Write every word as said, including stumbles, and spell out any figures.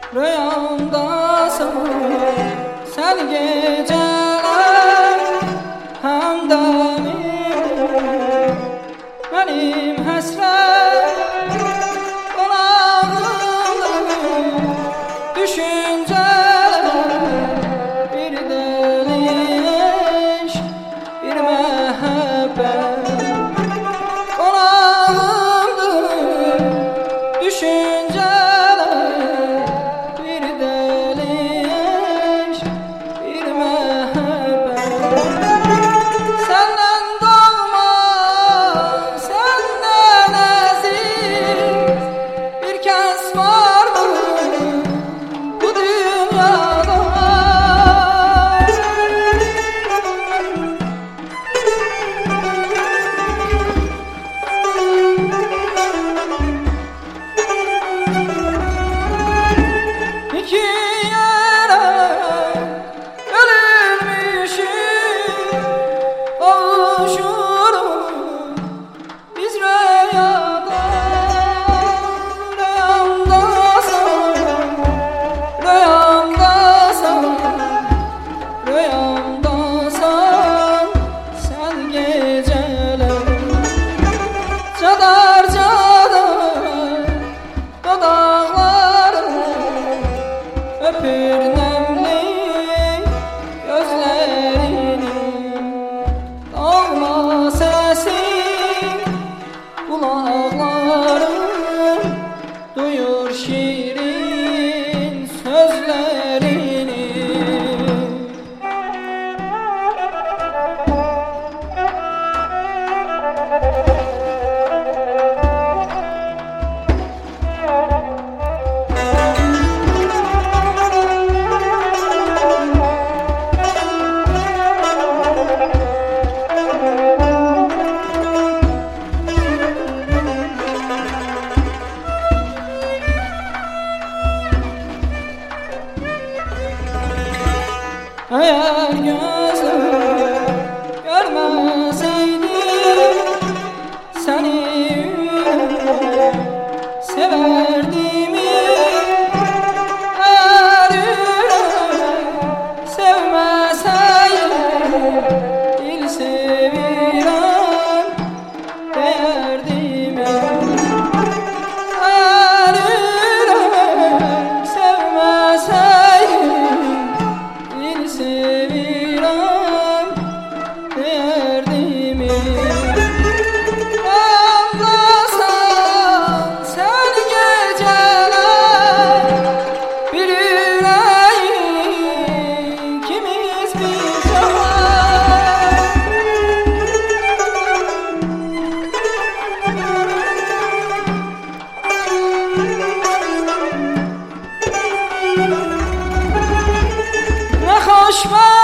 Rüyamdasın sen geceler, hem de benim hasret konağımdır düşünceler, bir deli eşk, bir mehabbet konağımdır düşünceler, bir deli eşk, bir mehabbet. Senden doğma, senden aziz bir kez var mı bu dünyada? İki yere ölürmüşüz, kavuşuruz biz rüyada. Rüyamdasın, rüyamdasın, rüyamdasın sen geceler. Cadar cadar dudakların, öpür nemli gözlerini, dağma sesin kulaklarım, duyur şirin sözlerini. Eğer gözüm görmeseydi seni severdim. Eğer yürek sevmeseydi dil sevilen derdim. Eğer yürek sevmeseydi dil sevilen derdimi. Anlasan sen geceler, bir yüreği ikimiz bir can. Ne hoş var